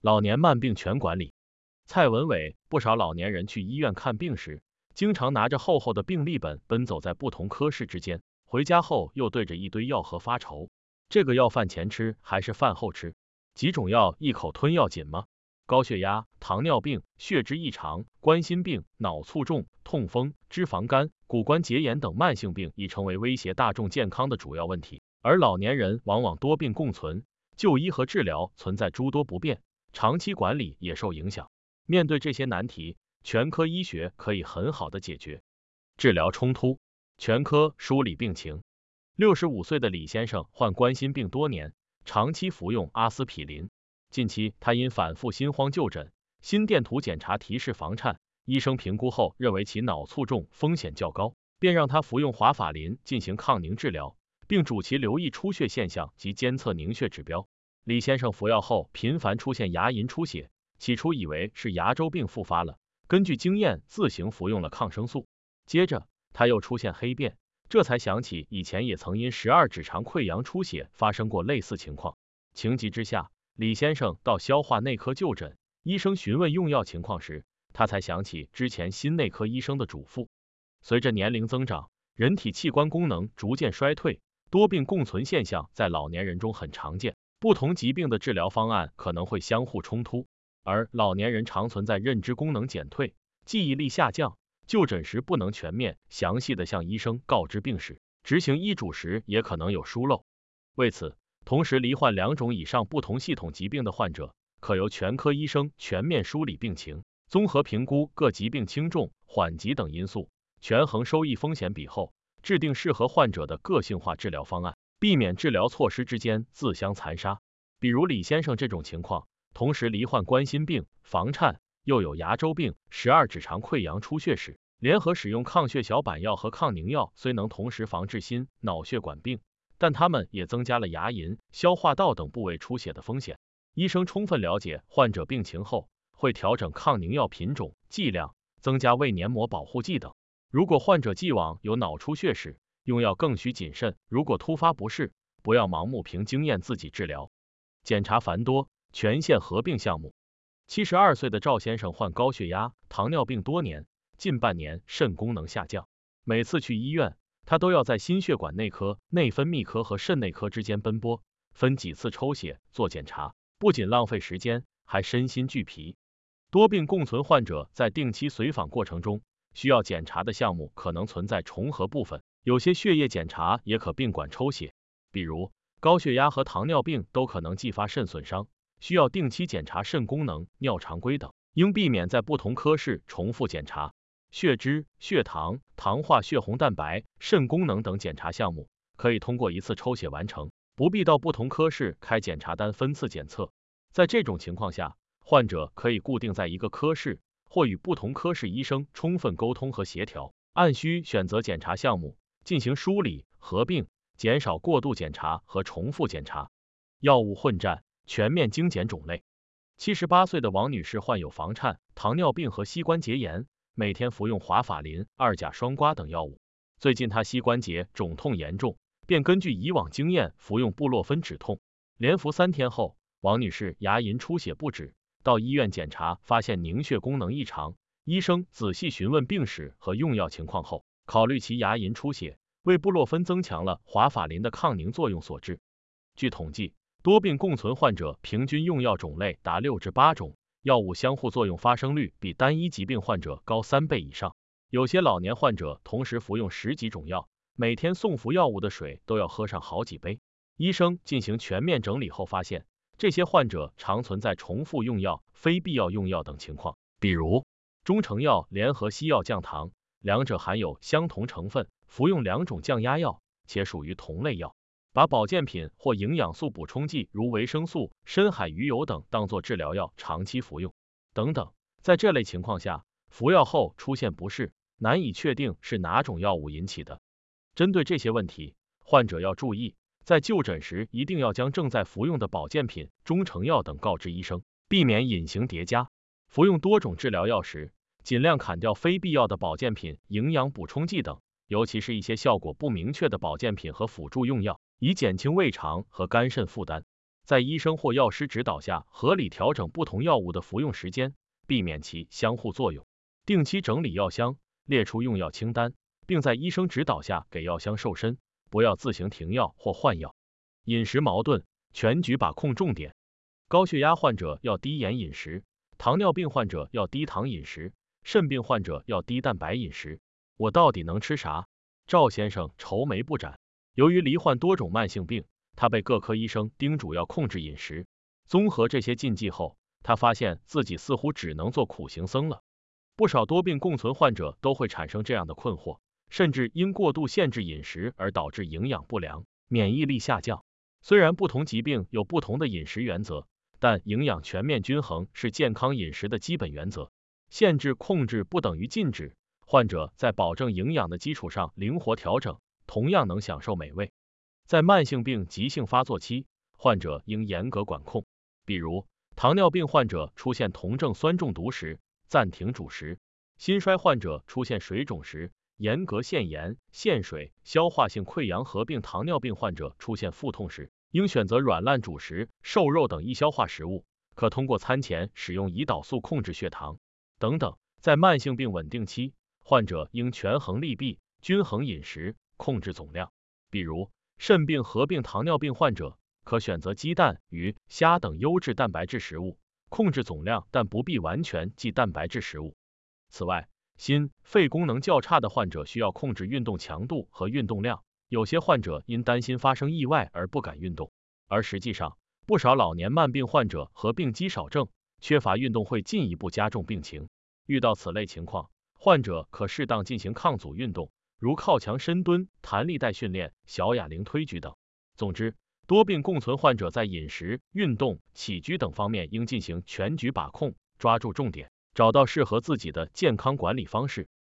老年慢病全管理。蔡文伟，不少老年人去医院看病时，经常拿着厚厚的病历本奔走在不同科室之间，回家后又对着一堆药盒发愁，这个药饭前吃还是饭后吃？几种药一口吞要紧吗？高血压、糖尿病、血脂异常、冠心病、脑卒中、痛风、脂肪肝、骨关节炎等慢性病已成为威胁大众健康的主要问题，而老年人往往多病共存，就医和治疗存在诸多不便，长期管理也受影响。面对这些难题，全科医学可以很好的解决。治疗冲突，全科梳理病情。65岁的李先生患冠心病多年，长期服用阿司匹林。近期他因反复心慌就诊，心电图检查提示房颤，医生评估后认为其脑卒中风险较高，便让他服用华法林进行抗凝治疗，并嘱其留意出血现象及监测凝血指标。李先生服药后频繁出现牙龈出血，起初以为是牙周病复发了，根据经验自行服用了抗生素。接着他又出现黑便，这才想起以前也曾因12指肠溃疡出血发生过类似情况。情急之下，李先生到消化内科就诊，医生询问用药情况时，他才想起之前心内科医生的嘱咐。随着年龄增长，人体器官功能逐渐衰退，多病共存现象在老年人中很常见，不同疾病的治疗方案可能会相互冲突，而老年人常存在认知功能减退、记忆力下降，就诊时不能全面详细的向医生告知病史，执行医嘱时也可能有疏漏。为此，同时罹患2种以上不同系统疾病的患者，可由全科医生全面梳理病情，综合评估各疾病轻重、缓急等因素，权衡收益风险比后，制定适合患者的个性化治疗方案，避免治疗措施之间自相残杀。比如李先生这种情况，同时罹患冠心病、房颤，又有牙周病、12指肠溃疡出血时，联合使用抗血小板药和抗凝药，虽能同时防治心脑血管病，但它们也增加了牙龈、消化道等部位出血的风险。医生充分了解患者病情后，会调整抗凝药品种、剂量，增加胃黏膜保护剂等。如果患者既往有脑出血史，用药更需谨慎，如果突发不适，不要盲目凭经验自己治疗。检查繁多，全县合并项目。72岁的赵先生患高血压、糖尿病多年，近半年肾功能下降，每次去医院，他都要在心血管内科、内分泌科和肾内科之间奔波，分几次抽血做检查，不仅浪费时间，还身心俱疲。多病共存患者在定期随访过程中，需要检查的项目可能存在重合部分，有些血液检查也可并管抽血，比如高血压和糖尿病都可能继发肾损伤，需要定期检查肾功能、尿常规等，应避免在不同科室重复检查。血脂、血糖、糖化血红蛋白、肾功能等检查项目可以通过一次抽血完成，不必到不同科室开检查单分次检测。在这种情况下，患者可以固定在一个科室，或与不同科室医生充分沟通和协调，按需选择检查项目，进行梳理、合并，减少过度检查和重复检查。药物混战，全面精简种类。78岁的王女士患有房颤、糖尿病和膝关节炎，每天服用华法林、2甲双胍等药物。最近她膝关节肿痛严重，便根据以往经验服用布洛芬止痛。连服3天后，王女士牙龈出血不止，到医院检查发现凝血功能异常，医生仔细询问病史和用药情况后，考虑其牙龈出血为布洛芬增强了华法林的抗凝作用所致。据统计，多病共存患者平均用药种类达6至8种，药物相互作用发生率比单一疾病患者高3倍以上。有些老年患者同时服用10几种药，每天送服药物的水都要喝上好几杯。医生进行全面整理后发现，这些患者常存在重复用药、非必要用药等情况，比如中成药联合西药降糖，两者含有相同成分，服用2种降压药，且属于同类药。把保健品或营养素补充剂如维生素、深海鱼油等当作治疗药长期服用等等。在这类情况下，服药后出现不适，难以确定是哪种药物引起的。针对这些问题，患者要注意，在就诊时一定要将正在服用的保健品、中成药等告知医生，避免隐形叠加。服用多种治疗药时，尽量砍掉非必要的保健品、营养补充剂等，尤其是一些效果不明确的保健品和辅助用药，以减轻胃肠和肝肾负担。 在医生或药师指导下，合理调整不同药物的服用时间，避免其相互作用。定期整理药箱，列出用药清单，并在医生指导下给药箱瘦身，不要自行停药或换药。饮食矛盾，全局把控重点。高血压患者要低盐饮食，糖尿病患者要低糖饮食，肾病患者要低蛋白饮食。我到底能吃啥？赵先生愁眉不展。由于罹患多种慢性病，他被各科医生叮嘱要控制饮食。综合这些禁忌后，他发现自己似乎只能做苦行僧了。不少多病共存患者都会产生这样的困惑，甚至因过度限制饮食而导致营养不良、免疫力下降。虽然不同疾病有不同的饮食原则，但营养全面均衡是健康饮食的基本原则。限制控制不等于禁止，患者在保证营养的基础上灵活调整，同样能享受美味。在慢性病急性发作期，患者应严格管控，比如糖尿病患者出现酮症酸中毒时，暂停主食；心衰患者出现水肿时，严格限盐限水；消化性溃疡合并糖尿病患者出现腹痛时，应选择软烂主食、瘦肉等易消化食物，可通过餐前使用胰岛素控制血糖等等。在慢性病稳定期，患者应权衡利弊，均衡饮食，控制总量。比如肾病合并糖尿病患者可选择鸡蛋、鱼、虾等优质蛋白质食物，控制总量，但不必完全忌蛋白质食物。此外，心、肺功能较差的患者需要控制运动强度和运动量。有些患者因担心发生意外而不敢运动，而实际上，不少老年慢病患者合并肌少症，缺乏运动会进一步加重病情。遇到此类情况，患者可适当进行抗阻运动，如靠墙深蹲、弹力带训练、小哑铃推举等。总之，多病共存患者在饮食、运动、起居等方面应进行全局把控，抓住重点，找到适合自己的健康管理方式。